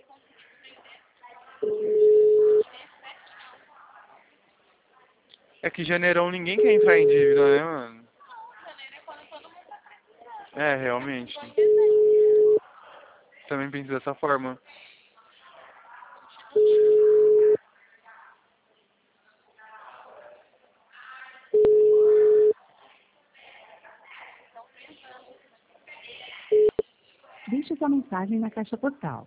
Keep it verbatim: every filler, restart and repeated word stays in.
É que janeirão ninguém quer entrar em dívida, né, mano? É, realmente. Também penso dessa forma. Deixe sua mensagem na caixa postal.